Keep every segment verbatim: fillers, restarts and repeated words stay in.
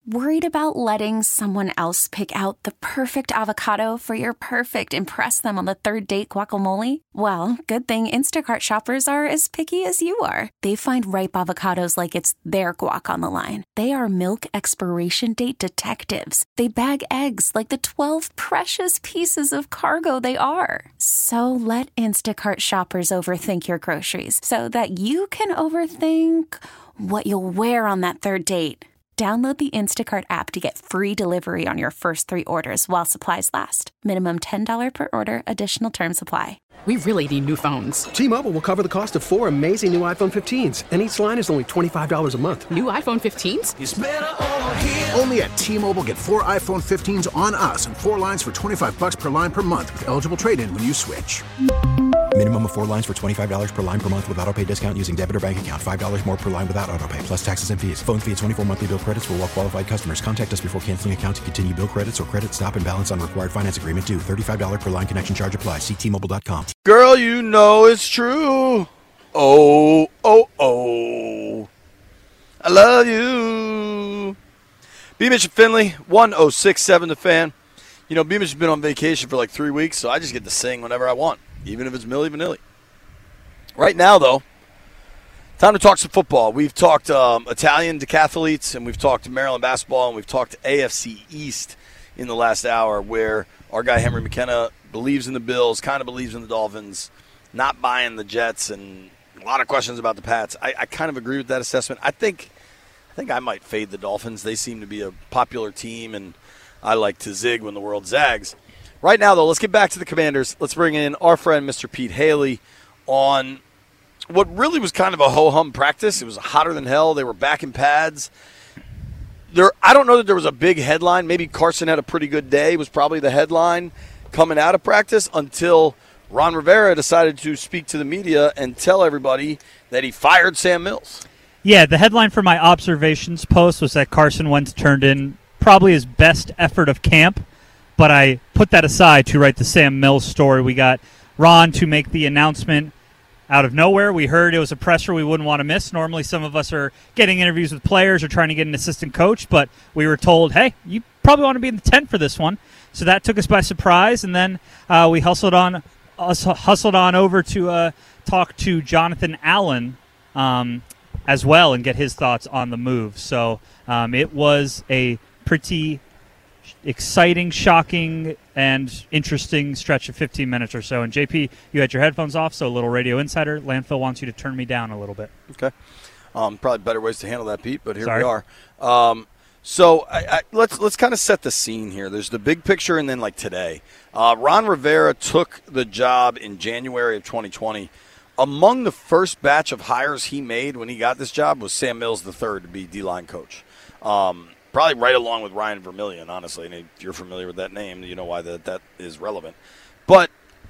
Worried about letting someone else pick out the perfect avocado for your perfect impress them on the third date guacamole? Well, good thing Instacart shoppers are as picky as you are. They find ripe avocados like it's their guac on the line. They are milk expiration date detectives. They bag eggs like the twelve precious pieces of cargo they are. So let Instacart shoppers overthink your groceries so that you can overthink what you'll wear on that third date. Download the Instacart app to get free delivery on your first three orders while supplies last. Minimum ten dollars per order. Additional terms apply. We really need new phones. T-Mobile will cover the cost of four amazing new iPhone fifteens, and each line is only twenty-five dollars a month. New iPhone fifteens? It's better over here. Only at T-Mobile, get four iPhone fifteens on us and four lines for twenty-five dollars per line per month with eligible trade-in when you switch. Minimum of four lines for twenty-five dollars per line per month with autopay discount using debit or bank account. five dollars more per line without autopay, plus taxes and fees. Phone fee at twenty-four monthly bill credits for well-qualified customers. Contact us before canceling account to continue bill credits or credit stop and balance on required finance agreement due. thirty-five dollars per line connection charge applies. See T Mobile dot com. Girl, you know it's true. Oh, oh, oh. I love you. B. Mitch and Finley, one oh six point seven The Fan. You know, B. Mitch has been on vacation for like three weeks, so I just get to sing whenever I want, even if it's Milli Vanilli. Right now, though, time to talk some football. We've talked um, Italian decathletes, and we've talked Maryland basketball, and we've talked A F C East in the last hour, where our guy Henry McKenna believes in the Bills, kind of believes in the Dolphins, not buying the Jets, and a lot of questions about the Pats. I, I kind of agree with that assessment. I think I think I might fade the Dolphins. They seem to be a popular team, and I like to zig when the world zags. Right now, though, let's get back to the Commanders. Let's bring in our friend, Mister Pete Haley, on what really was kind of a ho-hum practice. It was hotter than hell. They were back in pads. There, I don't know that there was a big headline. Maybe Carson had a pretty good day was probably the headline coming out of practice until Ron Rivera decided to speak to the media and tell everybody that he fired Sam Mills. Yeah, the headline for my observations post was that Carson Wentz turned in probably his best effort of camp, but I put that aside to write the Sam Mills story. We got Ron to make the announcement out of nowhere. We heard it was a presser we wouldn't want to miss. Normally some of us are getting interviews with players or trying to get an assistant coach, but we were told, hey, you probably want to be in the tent for this one. So that took us by surprise, and then uh, we hustled on us hustled on over to uh, talk to Jonathan Allen um, as well and get his thoughts on the move. So um, it was a pretty exciting, shocking, and interesting stretch of fifteen minutes or so. And J P, you had your headphones off, so a little radio insider. Landfill wants you to turn me down a little bit. Okay. Um, probably better ways to handle that, Pete, but here Sorry. we are. Um, so I, I, let's let's kind of set the scene here. There's the big picture and then like today. Uh, Ron Rivera took the job in January of twenty twenty. Among the first batch of hires he made when he got this job was Sam Mills the third to be D-line coach. Um, probably right along with Ryan Vermillion, honestly. And if you're familiar with that name, you know why that, that is relevant. But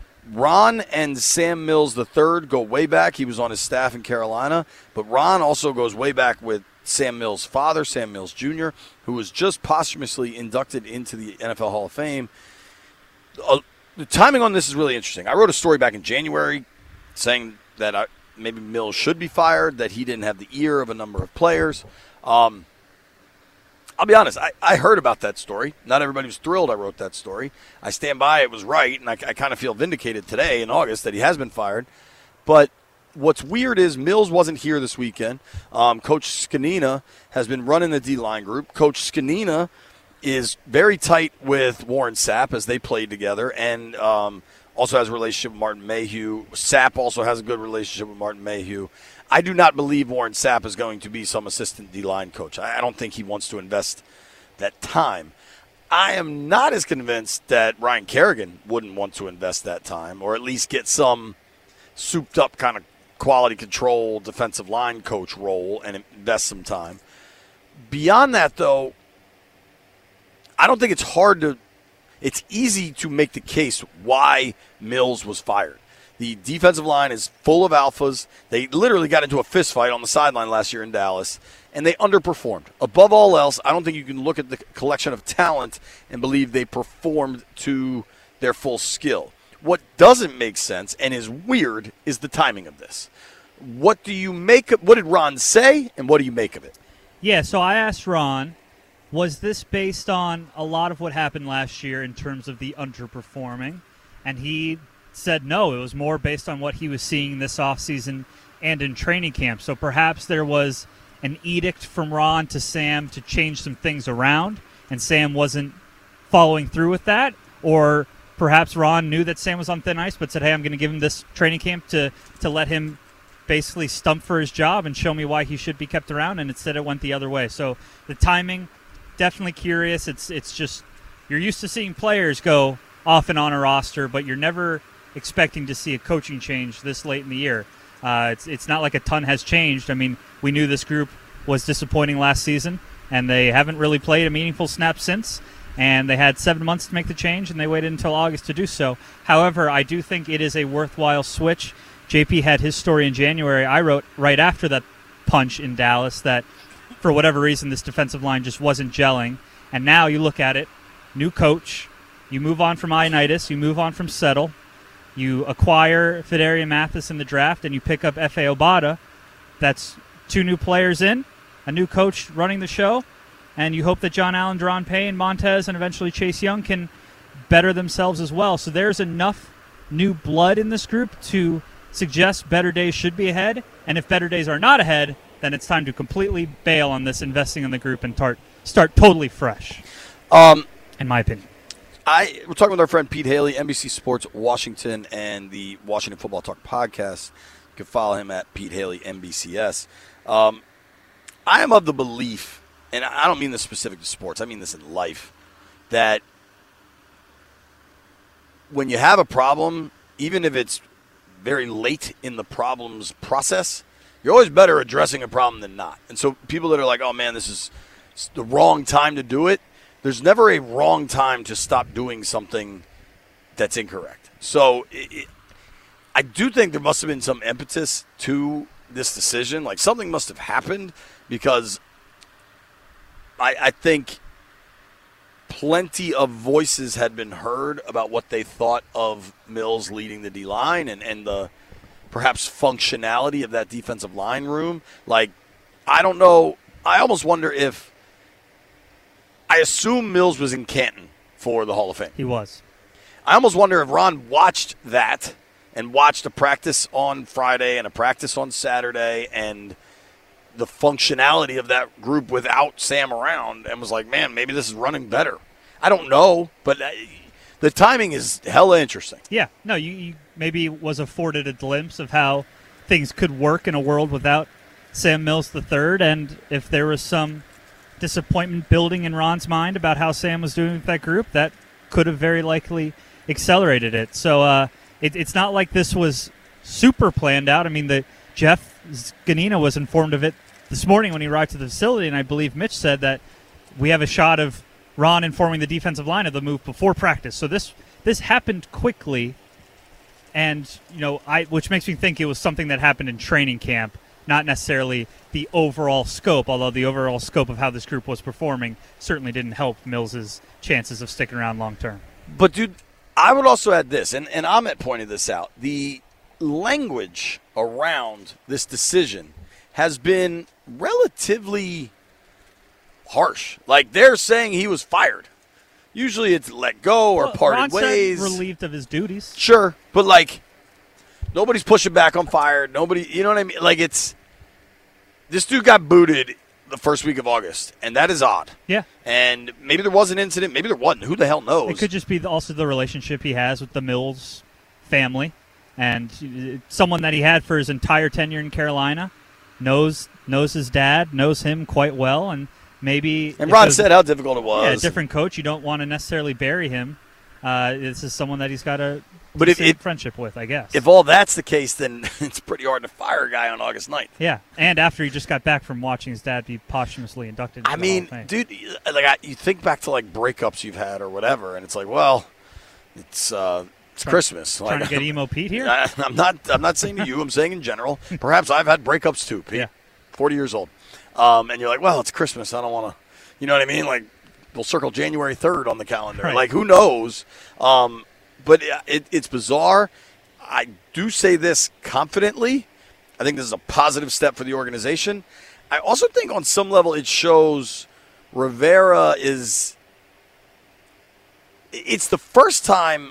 Ron and Sam Mills the third go way back. He was on his staff in Carolina. But Ron also goes way back with Sam Mills' father, Sam Mills Junior, who was just posthumously inducted into the N F L Hall of Fame. Uh, the timing on this is really interesting. I wrote a story back in January saying that I, maybe Mills should be fired, that he didn't have the ear of a number of players. Um, I'll be honest, I, I heard about that story. Not everybody was thrilled I wrote that story. I stand by it was right, and I, I kind of feel vindicated today in August that he has been fired. But what's weird is Mills wasn't here this weekend. Um, Coach Scanina has been running the D-line group. Coach Scanina is very tight with Warren Sapp as they played together, and um, also has a relationship with Martin Mayhew. Sapp also has a good relationship with Martin Mayhew. I do not believe Warren Sapp is going to be some assistant D-line coach. I don't think he wants to invest that time. I am not as convinced that Ryan Kerrigan wouldn't want to invest that time, or at least get some souped-up kind of quality control defensive line coach role and invest some time. Beyond that, though, I don't think it's hard to – it's easy to make the case why Mills was fired. The defensive line is full of alphas. They literally got into a fist fight on the sideline last year in Dallas, and they underperformed. Above all else, I don't think you can look at the collection of talent and believe they performed to their full skill. What doesn't make sense and is weird is the timing of this. What do you make of, what did Ron say, and what do you make of it? Yeah, so I asked Ron Was this based on a lot of what happened last year in terms of the underperforming? And he said no, it was more based on what he was seeing this offseason and in training camp. So perhaps there was an edict from Ron to Sam to change some things around, and Sam wasn't following through with that. Or perhaps Ron knew that Sam was on thin ice but said, hey, I'm going to give him this training camp to, to let him basically stump for his job and show me why he should be kept around, and instead it went the other way. So the timing, definitely curious. It's it's just you're used to seeing players go off and on a roster, but you're never expecting to see a coaching change this late in the year. Uh, it's it's not like a ton has changed. I mean, we knew this group was disappointing last season, and they haven't really played a meaningful snap since, and they had seven months to make the change, and they waited until August to do so. However, I do think it is a worthwhile switch. J P had his story in January. I wrote right after that punch in Dallas that for whatever reason this defensive line just wasn't gelling. And now you look at it, new coach, you move on from Ioannidis, you move on from Settle, you acquire Fedarian Mathis in the draft, and you pick up F A. Obata. That's two new players in, a new coach running the show, and you hope that John Allen, Deron Payne, Montez, and eventually Chase Young can better themselves as well. So there's enough new blood in this group to suggest better days should be ahead, and if better days are not ahead, then it's time to completely bail on this investing in the group and tar- start totally fresh, Um, in my opinion. I we're talking with our friend Pete Haley, N B C Sports Washington, and the Washington Football Talk podcast. You can follow him at Pete Haley N B C S. Um, I am of the belief, and I don't mean this specific to sports, I mean this in life, that when you have a problem, even if it's very late in the problem's process, you're always better addressing a problem than not. And so people that are like, oh, man, this is the wrong time to do it, there's never a wrong time to stop doing something that's incorrect. So it, it, I do think there must have been some impetus to this decision. Like something must have happened because I, I think plenty of voices had been heard about what they thought of Mills leading the D-line and, and the perhaps functionality of that defensive line room. Like, I don't know. I almost wonder if – I assume Mills was in Canton for the Hall of Fame. He was. I almost wonder if Ron watched that and watched a practice on Friday and a practice on Saturday and the functionality of that group without Sam around and was like, man, maybe this is running better. I don't know, but the timing is hella interesting. Yeah. No, you, you maybe was afforded a glimpse of how things could work in a world without Sam Mills the third, and if there was some disappointment building in Ron's mind about how Sam was doing with that group, that could have very likely accelerated it. So uh, it, it's not like this was super planned out. I mean, the Jeff Ganina was informed of it this morning when he arrived to the facility, and I believe Mitch said that we have a shot of Ron informing the defensive line of the move before practice. So this this happened quickly, and you know, I which makes me think it was something that happened in training camp, not necessarily the overall scope, although the overall scope of how this group was performing certainly didn't help Mills's chances of sticking around long term. But, dude, I would also add this, and, and Ahmet pointed this out. The language around this decision has been relatively harsh. Like, they're saying he was fired. Usually it's let go or well, parted Ron ways. Said relieved of his duties. Sure, but, like, nobody's pushing back on fired. Nobody, you know what I mean? Like, it's – this dude got booted the first week of August, and that is odd. Yeah. And maybe there was an incident. Maybe there wasn't. Who the hell knows? It could just be also the relationship he has with the Mills family, and someone that he had for his entire tenure in Carolina knows knows his dad, knows him quite well, and maybe – And Ron said how difficult it was. Yeah, a different coach. You don't want to necessarily bury him. Uh, this is someone that he's got a but if it, friendship with, I guess. If all that's the case, then it's pretty hard to fire a guy on August ninth. Yeah, and after he just got back from watching his dad be posthumously inducted into I the mean, Hall of dude, like I, you think back to like breakups you've had or whatever, and it's like, well, it's uh, it's Try, Christmas. Trying like, to get emo Pete here? I, I'm not. I'm not saying to you. I'm saying in general. Perhaps I've had breakups too, Pete. Yeah. forty years old, um, and you're like, well, it's Christmas. I don't want to. You know what I mean? Like, we'll circle January third on the calendar. Right. Like, who knows? Um, but it, it's bizarre. I do say this confidently. I think this is a positive step for the organization. I also think on some level it shows Rivera is – it's the first time,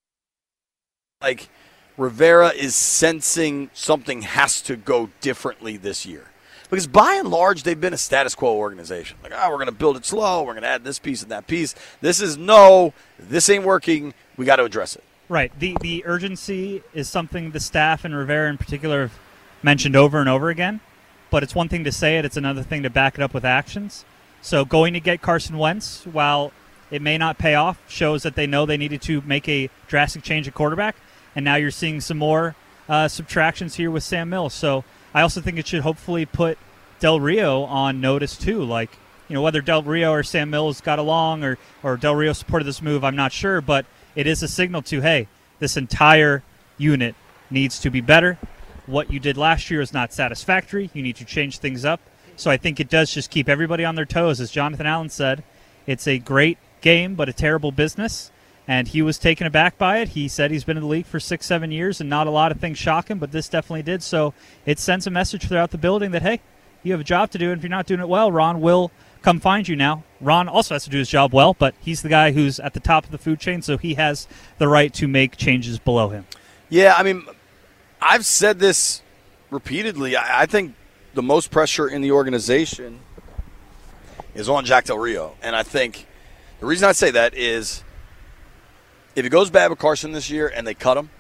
like, Rivera is sensing something has to go differently this year. Because by and large, they've been a status quo organization. Like, oh, we're going to build it slow. We're going to add this piece and that piece. This is no, this ain't working. We got to address it. Right. The the urgency is something the staff and Rivera in particular have mentioned over and over again. But it's one thing to say it. It's another thing to back it up with actions. So going to get Carson Wentz, while it may not pay off, shows that they know they needed to make a drastic change at quarterback. And now you're seeing some more uh, subtractions here with Sam Mills. So I also think it should hopefully put Del Rio on notice too. Like, you know, whether Del Rio or Sam Mills got along or, or Del Rio supported this move, I'm not sure. But it is a signal to, hey, this entire unit needs to be better. What you did last year is not satisfactory. You need to change things up. So I think it does just keep everybody on their toes. As Jonathan Allen said, it's a great game but a terrible business. And he was taken aback by it. He said he's been in the league for six, seven years, and not a lot of things shock him, but this definitely did. So it sends a message throughout the building that, hey, you have a job to do, and if you're not doing it well, Ron will come find you now. Ron also has to do his job well, but he's the guy who's at the top of the food chain, so he has the right to make changes below him. Yeah, I mean, I've said this repeatedly. I, I think the most pressure in the organization is on Jack Del Rio, and I think the reason I say that is if it goes bad with Carson this year and they cut him,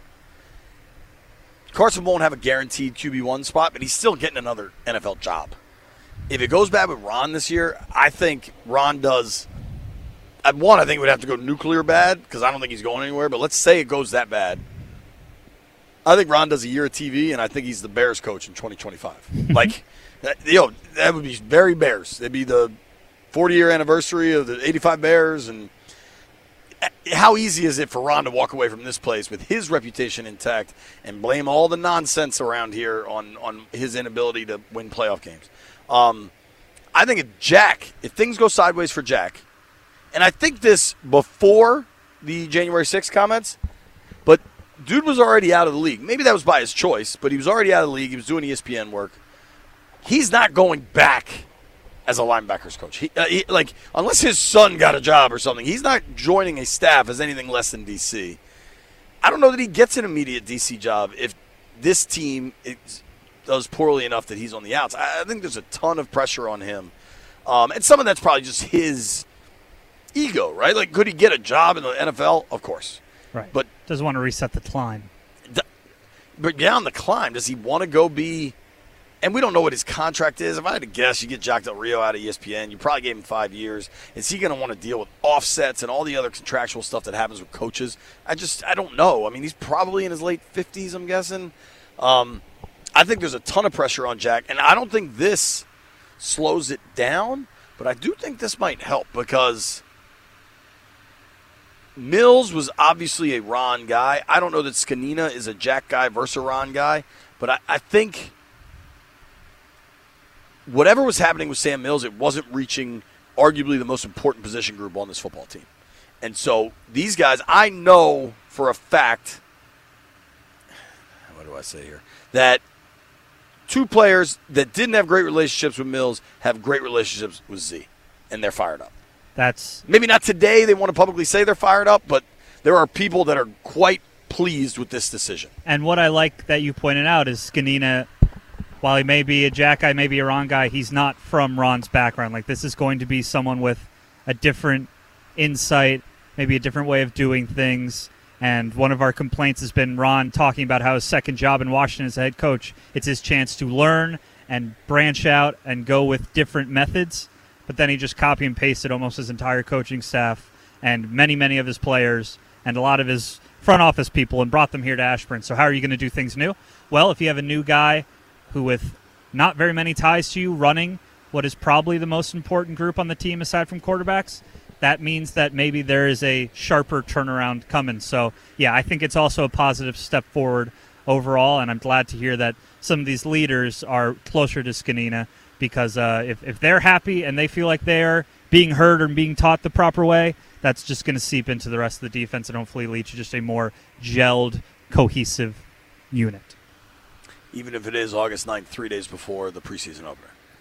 Carson won't have a guaranteed Q B one spot, but he's still getting another N F L job. If it goes bad with Ron this year, I think Ron does – at one, I think it would have to go nuclear bad because I don't think he's going anywhere, but let's say it goes that bad. I think Ron does a year of T V, and I think he's the Bears coach in twenty twenty-five. Like, you know, that would be very Bears. It'd be the forty-year anniversary of the eighty-five Bears, and how easy is it for Ron to walk away from this place with his reputation intact and blame all the nonsense around here on, on his inability to win playoff games? Um, I think if Jack, if things go sideways for Jack, and I think this before the January sixth comments, but dude was already out of the league. Maybe that was by his choice, but he was already out of the league. He was doing E S P N work. He's not going back as a linebackers coach. He, uh, he, like, unless his son got a job or something, he's not joining a staff as anything less than D C. I don't know that he gets an immediate D C job if this team is, does poorly enough that he's on the outs. I, I think there's a ton of pressure on him. Um, and some of that's probably just his ego, right? Like, could he get a job in the N F L? Of course. Right. But doesn't want to reset the climb. The, but beyond the climb, does he want to go be – and we don't know what his contract is. If I had to guess, you get Jack Del Rio out of E S P N. You probably gave him five years. Is he going to want to deal with offsets and all the other contractual stuff that happens with coaches? I just – I don't know. I mean, he's probably in his late fifties, I'm guessing. Um, I think there's a ton of pressure on Jack, and I don't think this slows it down, but I do think this might help because Mills was obviously a Ron guy. I don't know that Scanina is a Jack guy versus a Ron guy, but I, I think whatever was happening with Sam Mills, it wasn't reaching arguably the most important position group on this football team. And so these guys, I know for a fact, what do I say here, that two players that didn't have great relationships with Mills have great relationships with Z, and they're fired up. That's maybe not today they want to publicly say they're fired up, but there are people that are quite pleased with this decision. And what I like that you pointed out is Scanina, while he may be a Jack guy, maybe a Ron guy, he's not from Ron's background. Like, this is going to be someone with a different insight, maybe a different way of doing things. And one of our complaints has been Ron talking about how his second job in Washington as a head coach, it's his chance to learn and branch out and go with different methods. But then he just copy and pasted almost his entire coaching staff and many, many of his players and a lot of his front office people and brought them here to Ashburn. So how are you going to do things new? Well, if you have a new guy who with not very many ties to you running what is probably the most important group on the team aside from quarterbacks, that means that maybe there is a sharper turnaround coming. So, yeah, I think it's also a positive step forward overall, and I'm glad to hear that some of these leaders are closer to Scanina because uh, if, if they're happy and they feel like they're being heard or being taught the proper way, that's just going to seep into the rest of the defense and hopefully lead to just a more gelled, cohesive unit. Even if it is August ninth, three days before the preseason opener.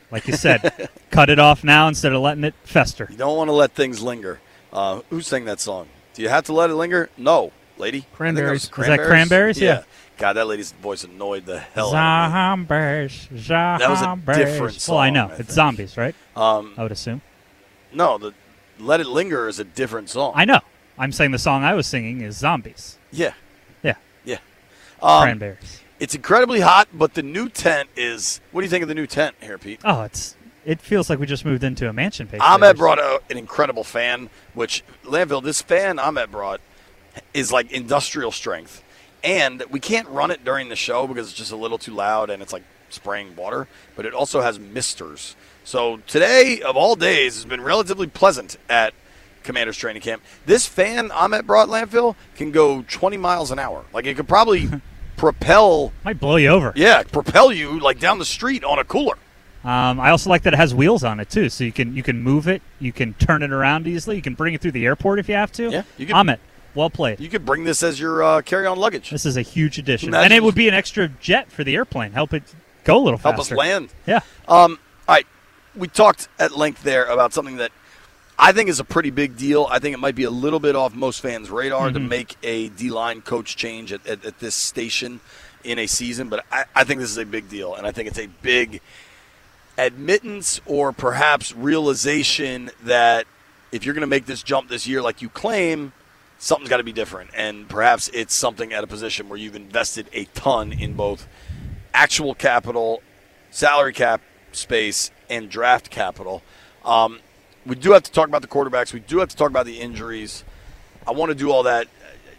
Like you said, cut it off now instead of letting it fester. You don't want to let things linger. Uh, who sang that song? Do you have to let it linger? No, lady. Cranberries. Is that Cranberries? Yeah. Yeah. God, that lady's voice annoyed the hell out of me. Zombies, zombies. That was a different song. Well, I know. I it's think. zombies, right? Um, I would assume. no, the Let It Linger is a different song. I know. I'm saying the song I was singing is Zombies. Yeah. Yeah. Yeah. Um, Cranberries. It's incredibly hot, but the new tent is. What do you think of the new tent here, Pete? Oh, it's it feels like we just moved into a mansion. Page Ahmed brought out an incredible fan, which Landville, this fan Ahmed brought is like industrial strength. And we can't run it during the show because it's just a little too loud and it's like spraying water. But it also has misters. So today, of all days, has been relatively pleasant at Commander's Training Camp. This fan Ahmed brought, Landville, can go twenty miles an hour. Like it could probably propel. Might blow you over. Yeah, propel you like down the street on a cooler. Um, I also like that it has wheels on it too, so you can you can move it, you can turn it around easily, you can bring it through the airport if you have to. Yeah, you can. Ahmed, well played. You could bring this as your uh, carry-on luggage. This is a huge addition, Imagine- and it would be an extra jet for the airplane, help it go a little Help faster. us land. Yeah. Um, all right. We talked at length there about something that I think is a pretty big deal. I think it might be a little bit off most fans' radar Mm-hmm. to make a D-line coach change at, at, at this station in a season, but I, I think this is a big deal, and I think it's a big admittance or perhaps realization that if you're going to make this jump this year like you claim, something's got to be different, and perhaps it's something at a position where you've invested a ton in both actual capital, salary cap space, and draft capital. Um, we do have to talk about the quarterbacks. We do have to talk about the injuries. I want to do all that.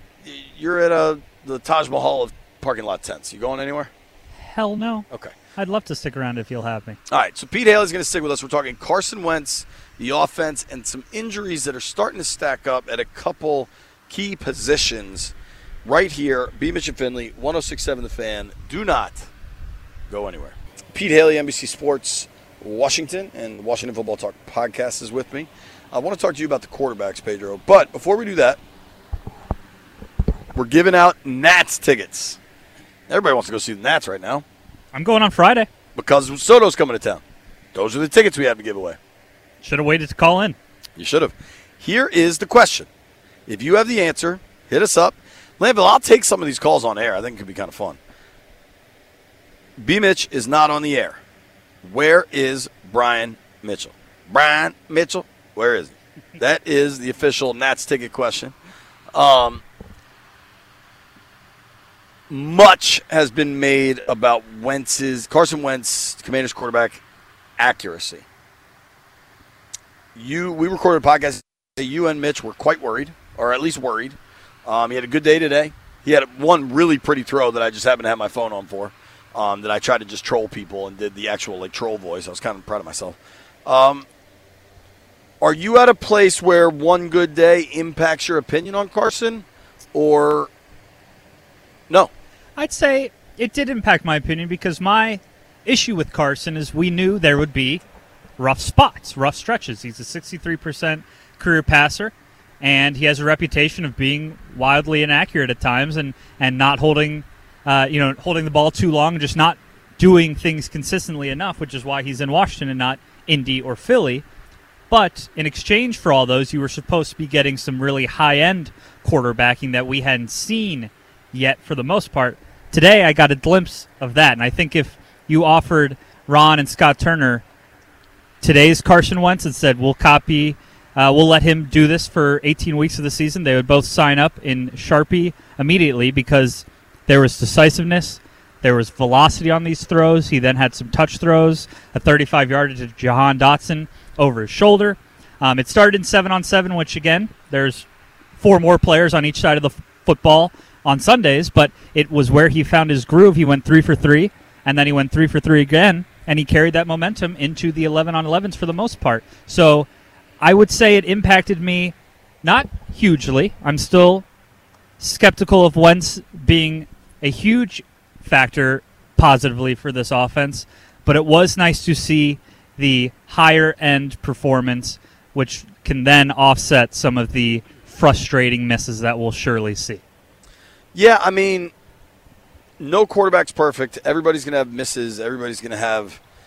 You're at a, the Taj Mahal of parking lot tents. You going anywhere? Hell no. Okay. I'd love to stick around if you'll have me. All right, so Pete Haley's going to stick with us. We're talking Carson Wentz, the offense, and some injuries that are starting to stack up at a couple key positions right here. B. Mitch and Finley, one oh six point seven The Fan. Do not go anywhere. Pete Haley, N B C Sports, Washington, and the Washington Football Talk podcast is with me. I want to talk to you about the quarterbacks, Pedro. But before we do that, we're giving out Nats tickets. Everybody wants to go see the Nats right now I'm going on Friday. because Soto's coming to town. Those are the tickets we have to give away. Should have waited to call in. You should have. Here is the question. If you have the answer, hit us up. Landville, I'll take some of these calls on air. I think it could be kind of fun. B. Mitch is not on the air. Where is Brian Mitchell? Brian Mitchell, where is he? That is the official Nats ticket question. Um, much has been made about Wentz's, Carson Wentz, Commanders quarterback, accuracy. You, we recorded a podcast. You and Mitch were quite worried, or at least worried. Um, he had a good day today. He had one really pretty throw that I just happened to have my phone on for. Um, that I tried to just troll people and did the actual like troll voice. I was kind of proud of myself. Um, are you at a place where one good day impacts your opinion on Carson, or no? I'd say it did impact my opinion because my issue with Carson is we knew there would be rough spots, rough stretches. He's a sixty-three percent career passer, and he has a reputation of being wildly inaccurate at times and, and not holding – Uh, you know, holding the ball too long, just not doing things consistently enough, which is why he's in Washington and not Indy or Philly. But in exchange for all those, you were supposed to be getting some really high-end quarterbacking that we hadn't seen yet for the most part. Today, I got a glimpse of that, and I think if you offered Ron and Scott Turner today's Carson Wentz and said, we'll copy, uh, we'll let him do this for eighteen weeks of the season, they would both sign up in Sharpie immediately because there was decisiveness. There was velocity on these throws. He then had some touch throws, a thirty-five-yarder to Jahan Dotson over his shoulder. Um, it started in seven on seven, which, again, there's four more players on each side of the f- football on Sundays, but it was where he found his groove. He went three for three, and then he went three for three again, and he carried that momentum into the eleven on elevens for the most part. So I would say it impacted me not hugely. I'm still skeptical of Wentz being a huge factor positively for this offense, but it was nice to see the higher-end performance, which can then offset some of the frustrating misses that we'll surely see. Yeah, I mean, no quarterback's perfect. Everybody's going to have misses. Everybody's going to have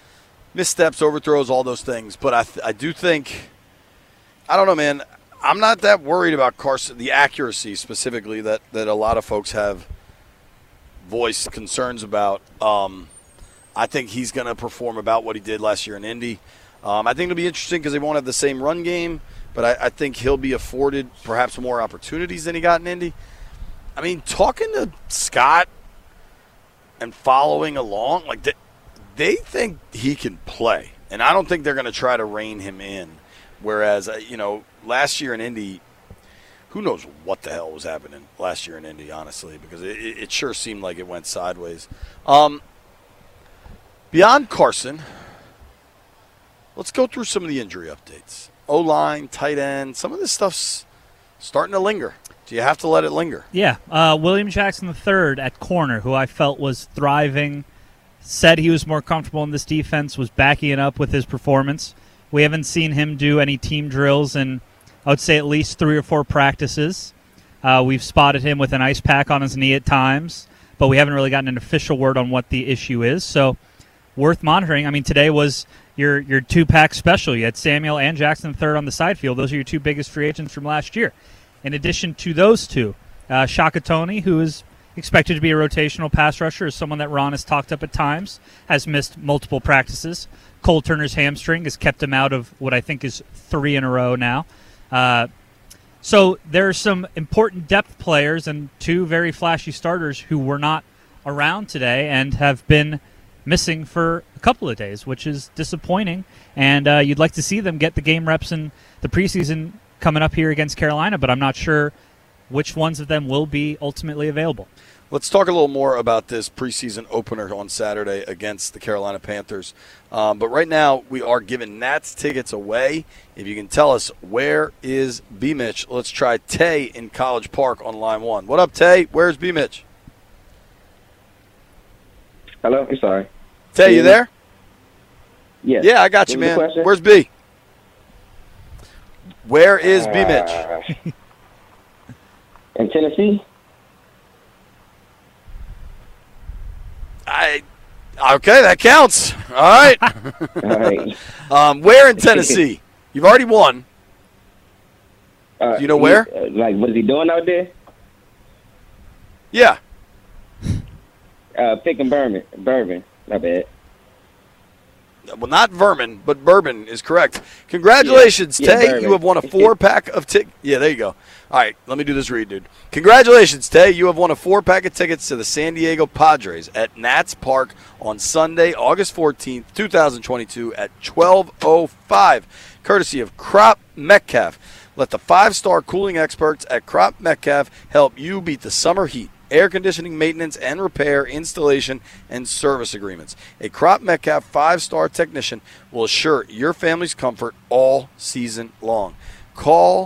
missteps, overthrows, all those things. But I, th- I do think, I don't know, man. I'm not that worried about Carson, the accuracy specifically that, that a lot of folks have voiced concerns about. Um, I think he's going to perform about what he did last year in Indy. Um, I think it'll be interesting because they won't have the same run game, but I, I think he'll be afforded perhaps more opportunities than he got in Indy. I mean, talking to Scott and following along, like they, they think he can play, and I don't think they're going to try to rein him in. Whereas, uh, you know, last year in Indy, who knows what the hell was happening last year in Indy, honestly, because it, it sure seemed like it went sideways. Um, beyond Carson, let's go through some of the injury updates. O-line, tight end, some of this stuff's starting to linger. Do you have to let it linger? Yeah. Uh, William Jackson the third at corner, who I felt was thriving, said he was more comfortable in this defense, was backing it up with his performance. We haven't seen him do any team drills in, I would say, at least three or four practices. Uh, we've spotted him with an ice pack on his knee at times, but we haven't really gotten an official word on what the issue is. So worth monitoring. I mean, today was your your two-pack special. You had Samuel and Jackson the third on the side field. Those are your two biggest free agents from last year. In addition to those two, uh, Shaka Toney, who is expected to be a rotational pass rusher, is someone that Ron has talked up at times, has missed multiple practices. Cole Turner's hamstring has kept him out of what I think is three in a row now. Uh, so there are some important depth players and two very flashy starters who were not around today and have been missing for a couple of days, which is disappointing. And uh, you'd like to see them get the game reps in the preseason coming up here against Carolina, but I'm not sure which ones of them will be ultimately available. Let's talk a little more about this preseason opener on Saturday against the Carolina Panthers. Um, but right now, we are giving Nats tickets away. If you can tell us, where is B-Mitch? Let's try Tay in College Park on line one. What up, Tay? Where's B-Mitch? Hello? I'm sorry. Tay, you there? Yes. Yeah, I got you, man. Where's B? Where is uh, B-Mitch? In Tennessee? I okay, that counts. All right. All right. um, where in Tennessee? You've already won. Uh, Do you know where? He, uh, like, what is he doing out there? Yeah. Uh, picking Bourbon. Bourbon. Not bad. Well, not Vermin, but Bourbon is correct. Congratulations, yeah, Tay. Yeah, you have won a four-pack of tickets. Yeah, there you go. All right, let me do this read, dude. Congratulations, Tay. You have won a four-pack of tickets to the San Diego Padres at Nats Park on Sunday, August fourteenth, twenty twenty-two at twelve oh five, courtesy of Crop Metcalf. Let the five-star cooling experts at Crop Metcalf help you beat the summer heat. Air conditioning, maintenance, and repair, installation, and service agreements. A Crop Metcalf five-star technician will assure your family's comfort all season long. Call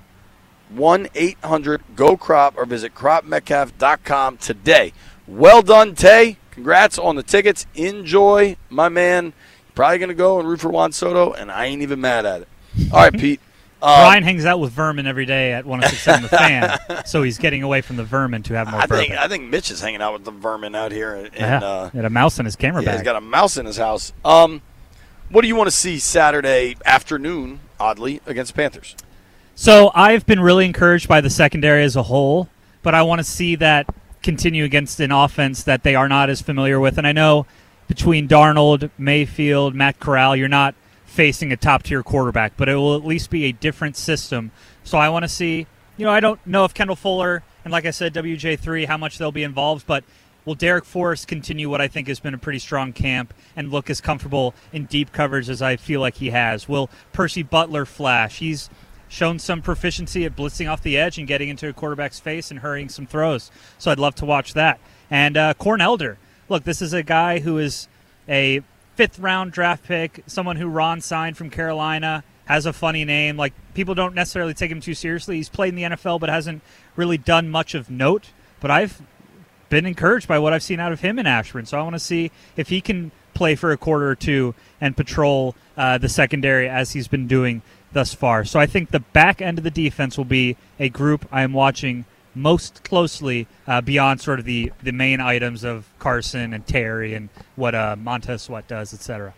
one eight hundred G O crop or visit crop metcalf dot com today. Well done, Tay. Congrats on the tickets. Enjoy, my man. You're probably going to go and root for Juan Soto, and I ain't even mad at it. All right, Pete. Um, Brian hangs out with Vermin every day at one oh six point seven The Fan, so he's getting away from the Vermin to have more I bourbon. think I think Mitch is hanging out with the Vermin out here. And, yeah, uh, he had a mouse in his camera yeah, bag. he's got a mouse in his house. Um, what do you want to see Saturday afternoon, oddly, against the Panthers? So I've been really encouraged by the secondary as a whole, but I want to see that continue against an offense that they are not as familiar with. And I know between Darnold, Mayfield, Matt Corral, you're not facing a top-tier quarterback, but it will at least be a different system. So I want to see, you know, I don't know if Kendall Fuller and, like I said, W J three, how much they'll be involved, but will Derek Forrest continue what I think has been a pretty strong camp and look as comfortable in deep coverage as I feel like he has? Will Percy Butler flash? He's shown some proficiency at blitzing off the edge and getting into a quarterback's face and hurrying some throws. So I'd love to watch that. And uh, Corn Elder, look, this is a guy who is a fifth-round draft pick, someone who Ron signed from Carolina, has a funny name. Like, people don't necessarily take him too seriously. He's played in the N F L but hasn't really done much of note. But I've been encouraged by what I've seen out of him in Ashburn. So I want to see if he can play for a quarter or two and patrol uh, the secondary as he's been doing thus far. So I think the back end of the defense will be a group I am watching most closely uh, beyond sort of the, the main items of Carson and Terry and what uh, Montez Sweat does, et cetera.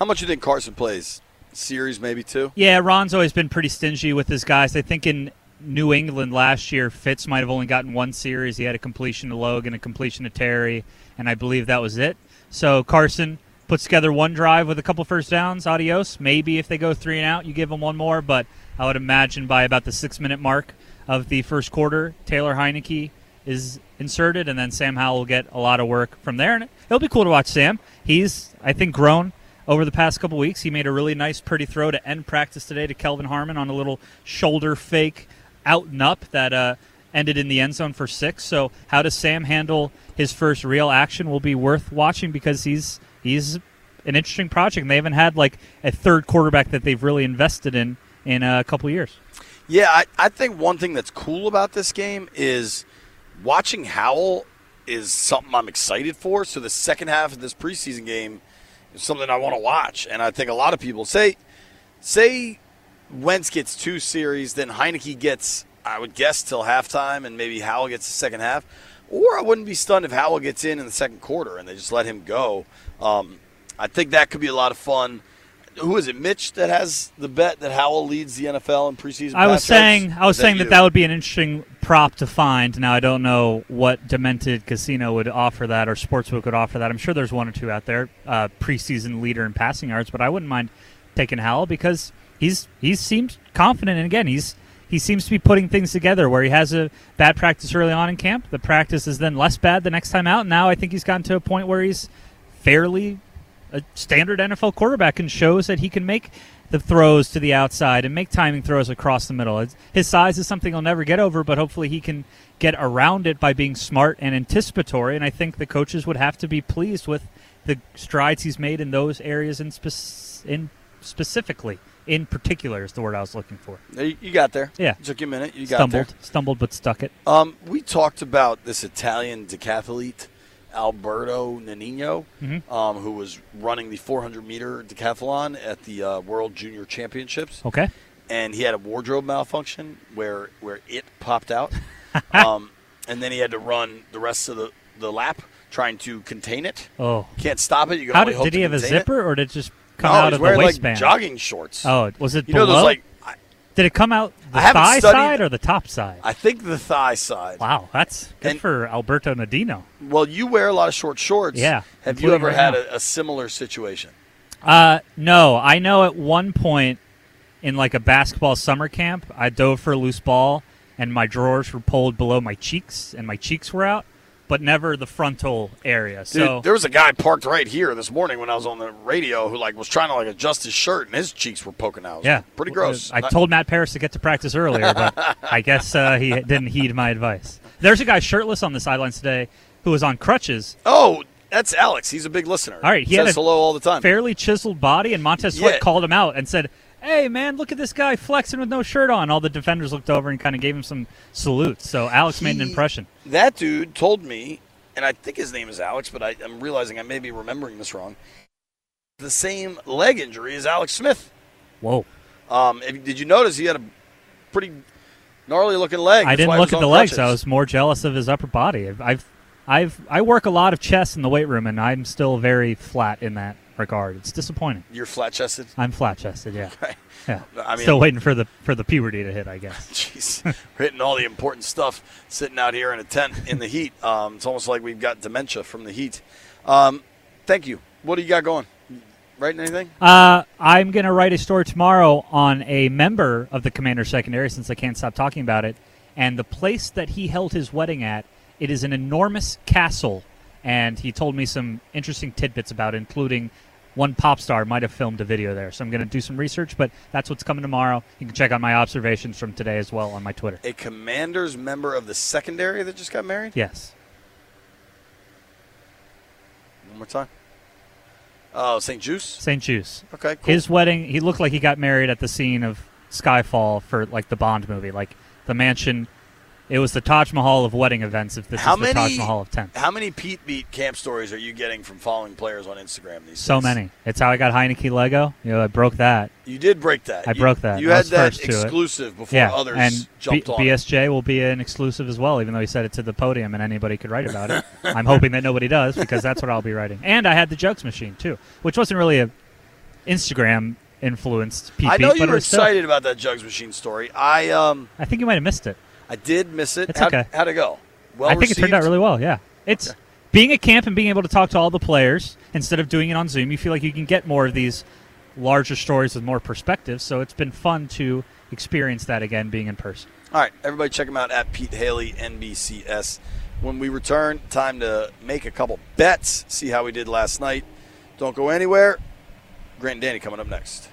How much do you think Carson plays? Series maybe two? Yeah, Ron's always been pretty stingy with his guys. I think in New England last year, Fitz might have only gotten one series. He had a completion to Logan, a completion to Terry, and I believe that was it. So Carson puts together one drive with a couple first downs, adios. Maybe if they go three and out, you give him one more, but I would imagine by about the six-minute mark of the first quarter, Taylor Heineke is inserted, and then Sam Howell will get a lot of work from there. And it'll be cool to watch Sam. He's, I think, grown over the past couple weeks. He made a really nice, pretty throw to end practice today to Kelvin Harmon on a little shoulder fake out and up that uh, ended in the end zone for six. So how does Sam handle his first real action will be worth watching because he's he's an interesting project. And they haven't had like a third quarterback that they've really invested in in a couple years. Yeah, I, I think one thing that's cool about this game is watching Howell is something I'm excited for. So the second half of this preseason game is something I want to watch. And I think a lot of people say, say Wentz gets two series, then Heineke gets, I would guess, till halftime, and maybe Howell gets the second half. Or I wouldn't be stunned if Howell gets in in the second quarter and they just let him go. Um, I think that could be a lot of fun. Who is it, Mitch, that has the bet that Howell leads the N F L in preseason? I was saying, yards? I was Is saying that that that would be an interesting prop to find. Now I don't know what Demented Casino would offer that or Sportsbook would offer that. I'm sure there's one or two out there, uh, preseason leader in passing yards, but I wouldn't mind taking Howell because he's he seemed confident, and again, he's he seems to be putting things together where he has a bad practice early on in camp. The practice is then less bad the next time out. And now I think he's gotten to a point where he's fairly a standard N F L quarterback and shows that he can make the throws to the outside and make timing throws across the middle. It's, his size is something he'll never get over, but hopefully he can get around it by being smart and anticipatory, and I think the coaches would have to be pleased with the strides he's made in those areas in, spe- in specifically. In particular is the word I was looking for. You got there. Yeah. It took you a minute. You got Stumbled. there. Stumbled, but stuck it. Um, we talked about this Italian decathlete, Alberto Nannino, mm-hmm. um, who was running the four hundred meter decathlon at the uh, World Junior Championships. Okay. And he had a wardrobe malfunction where where it popped out. um, and then he had to run the rest of the, the lap trying to contain it. Oh. Can't stop it. You can How only did, hope did he to have a contain zipper, it. or did it just come no, out he's of the wearing waistband? like jogging shorts. Oh, was it you below? know those like I, did it come out the I haven't thigh studied- side or the top side? I think the thigh side. Wow, that's good And- for Alberto Nannino. Well, you wear a lot of short shorts. Yeah, Have you including ever right had now. a, a similar situation? Uh, no, I know at one point in like a basketball summer camp, I dove for a loose ball and my drawers were pulled below my cheeks and my cheeks were out, but never the frontal area. Dude, So there was a guy parked right here this morning when I was on the radio who like was trying to like adjust his shirt and his cheeks were poking out. It was yeah, pretty gross. I Not- told Matt Paris to get to practice earlier, but I guess uh, he didn't heed my advice. There's a guy shirtless on the sidelines today who was on crutches. Oh, that's Alex. He's a big listener. All right, he says had a hello all the time. Fairly chiseled body, and Montez Sweat Yeah. called him out and said, "Hey, man, look at this guy flexing with no shirt on." All the defenders looked over and kind of gave him some salutes. So Alex made an He- impression. That dude told me, and I think his name is Alex, but I, I'm realizing I may be remembering this wrong. The same leg injury as Alex Smith. Whoa. Um, if- did you notice he had a pretty gnarly looking leg? I That's didn't why he look was at the on legs. I crutches. was more jealous of his upper body. I've, I've, I've, I work a lot of chest in the weight room, and I'm still very flat in that regard. It's disappointing. You're flat chested. I'm flat chested. Yeah. Right. Yeah. I mean, still waiting for the for the puberty to hit, I guess. Jeez, we're hitting all the important stuff sitting out here in a tent in the heat. Um, it's almost like we've got dementia from the heat. Um, thank you. What do you got going? Writing anything? Uh, I'm going to write a story tomorrow on a member of the Commander Secondary, since I can't stop talking about it. And the place that he held his wedding at, it is an enormous castle. And he told me some interesting tidbits about it, including one pop star might have filmed a video there. So I'm going to do some research, but that's what's coming tomorrow. You can check out my observations from today as well on my Twitter. A Commander's member of the secondary that just got married? Yes. One more time. Oh, Saint Juice? Saint Juice. Okay, cool. His wedding, he looked like he got married at the scene of Skyfall for like the Bond movie. Like the mansion, it was the Taj Mahal of wedding events if this How is the many- Taj Mahal of tents. How many Pete Beat camp stories are you getting from following players on Instagram these So days? many. It's how I got Heineke Lego. You know, I broke that. You did break that. I You- broke that. You I had was that first to it. exclusive before Yeah, others and jumped B- on it. BSJ will be an exclusive as well, even though he said it to the podium and anybody could write about it. I'm hoping that nobody does because that's what I'll be writing. And I had the jokes machine, too, which wasn't really a Instagram influenced P P. I know you but were it was still- excited about that Jugs Machine story. I um I think you might have missed it. I did miss it. It's How'd, okay. how'd it go? Well I think received? it turned out really well. Yeah, it's Okay. being at camp and being able to talk to all the players instead of doing it on Zoom. You feel like you can get more of these larger stories with more perspective. So it's been fun to experience that again, being in person. All right, everybody check him out at Pete Haley, N B C S. When we return, time to make a couple bets, see how we did last night. Don't go anywhere. Grant and Danny coming up next.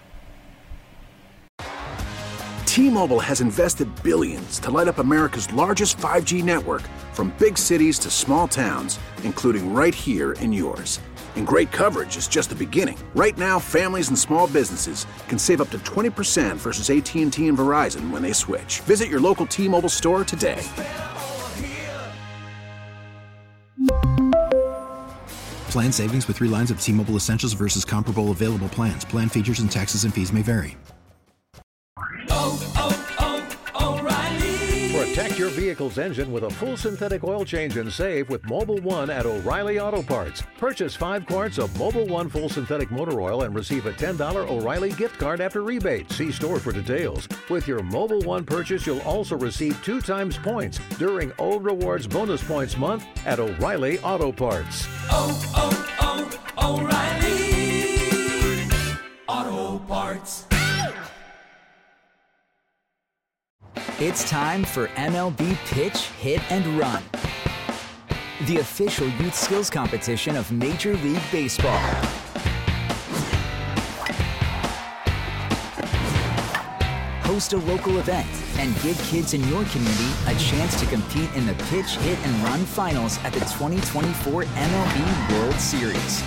T-Mobile has invested billions to light up America's largest five G network, from big cities to small towns, including right here in yours. And great coverage is just the beginning. Right now, families and small businesses can save up to twenty percent versus A T and T and Verizon when they switch. Visit your local T-Mobile store today. Plan savings with three lines of T-Mobile Essentials versus comparable available plans. Plan features and taxes and fees may vary. Protect your vehicle's engine with a full synthetic oil change and save with Mobil one at O'Reilly Auto Parts. Purchase five quarts of Mobil one full synthetic motor oil and receive a ten dollars O'Reilly gift card after rebate. See store for details. With your Mobil one purchase, you'll also receive two times points during O Rewards Bonus Points Month at O'Reilly Auto Parts. Oh, oh, oh, O'Reilly Auto Parts. It's time for M L B Pitch, Hit, and Run, the official youth skills competition of Major League Baseball. Host a local event and give kids in your community a chance to compete in the Pitch, Hit, and Run finals at the twenty twenty-four M L B World Series.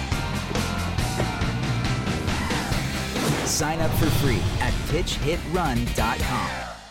Sign up for free at pitch hit run dot com.